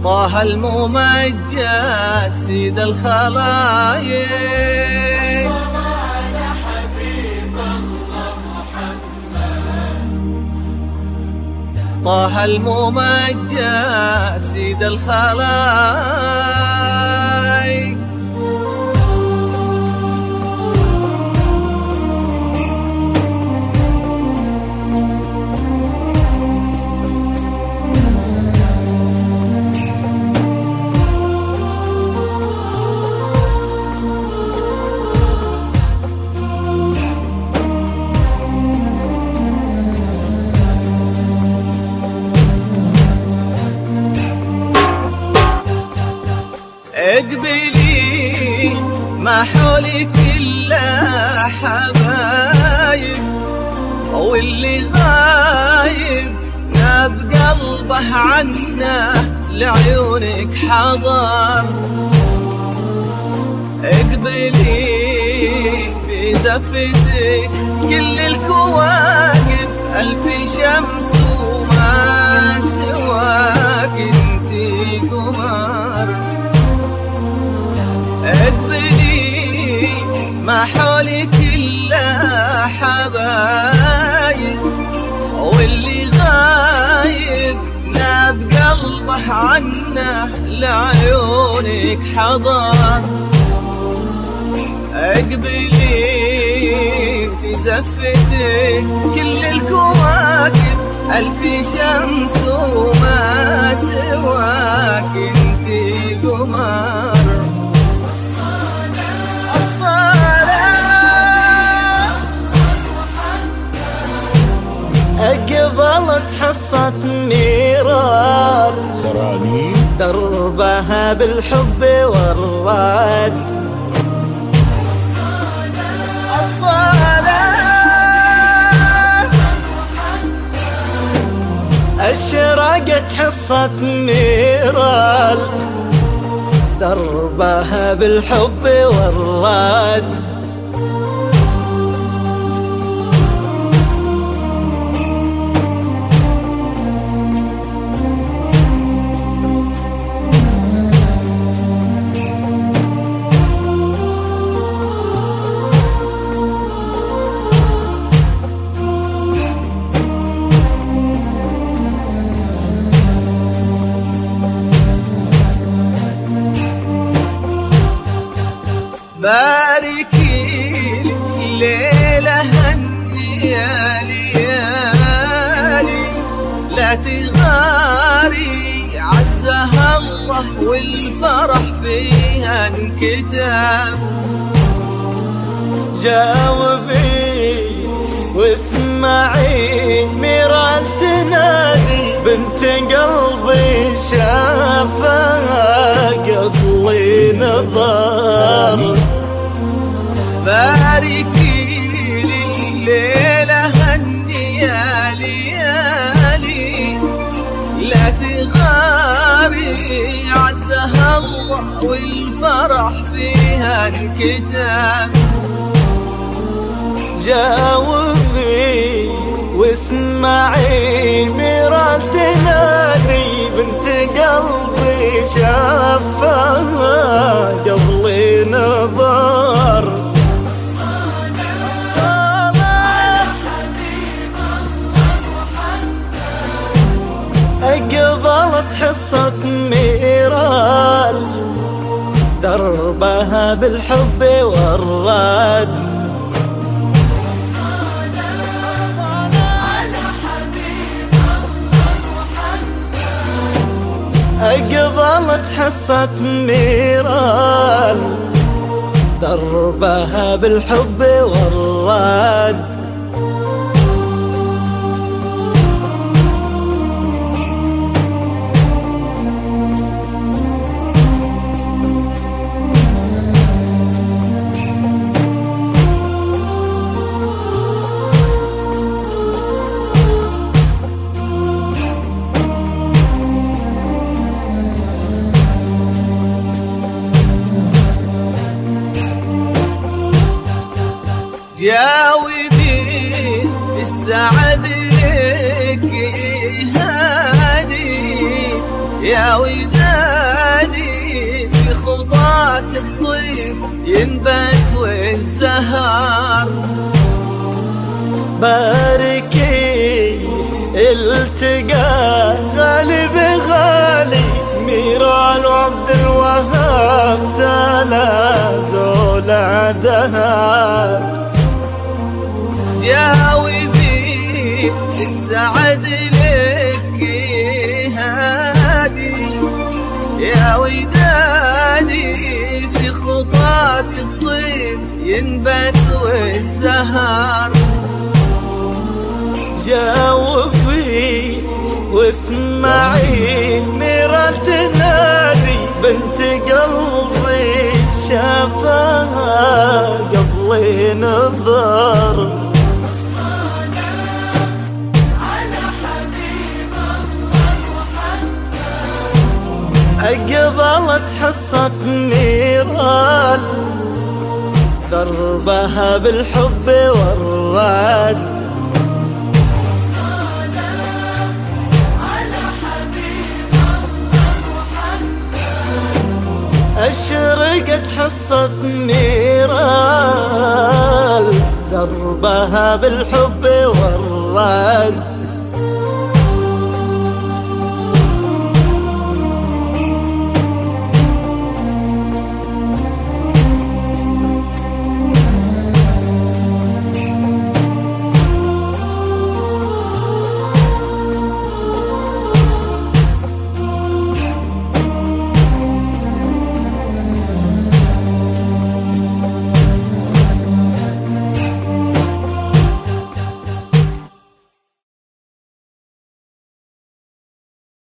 طه الممجد سيد الخلايق، على حبيب الله محمد. طه الممجد سيد الخلايق. اقبلي ما حولك إلا حبايب، واللي غايب ناب قلبه عنه لعيونك حضر. اقبلي في زفتك كل الكواكب، ألف شمس وما سواك انتي قمر. اقبلي ما حولك إلا حبايب، واللي غايب ناب قلبه عنه لعيونك حضر. اقبلي في زفتك كل الكواكب، ألف شمس وما سواك انتي قمر. أقبلت حصة ميرال تراني دربها بالحب والراد. الصلاة أشرقت حصة ميرال دربها بالحب والراد. باركي ليلة هني يا ليالي، لا تغاري عزها الله والفرح فيها انكتب. جاوبي واسمعي ميرال تنادي بنت قلبي شافها قبلي نظر. باركي لليلة هني يا ليالي، لا تغاري عزها الله والفرح فيها انكتب. جاوبي واسمعي ميرال تنادي بنت قلبي شافها قبلي نظر. أقبلت حصة ميرال دربها بالحب والراد. أقبلت حصة ميرال دربها بالحب والراد. جاوبي السعد لك هادي، يا ودادي في خطاك الطيب ينبت والزهر. باركي التقى غالي بغالي ميران وعبد الوهاب سالا زول ذهب. جاوبي السعد لك هادي يا ودادي في خطاك الطيب ينبت والزهر. جاوبي واسمعي ميران تنادي بنت قلبي شافها قبل نظر. أقبلت حصة ميران دربها بالحب والرد. أشرقت حصة ميران دربها بالحب والرد.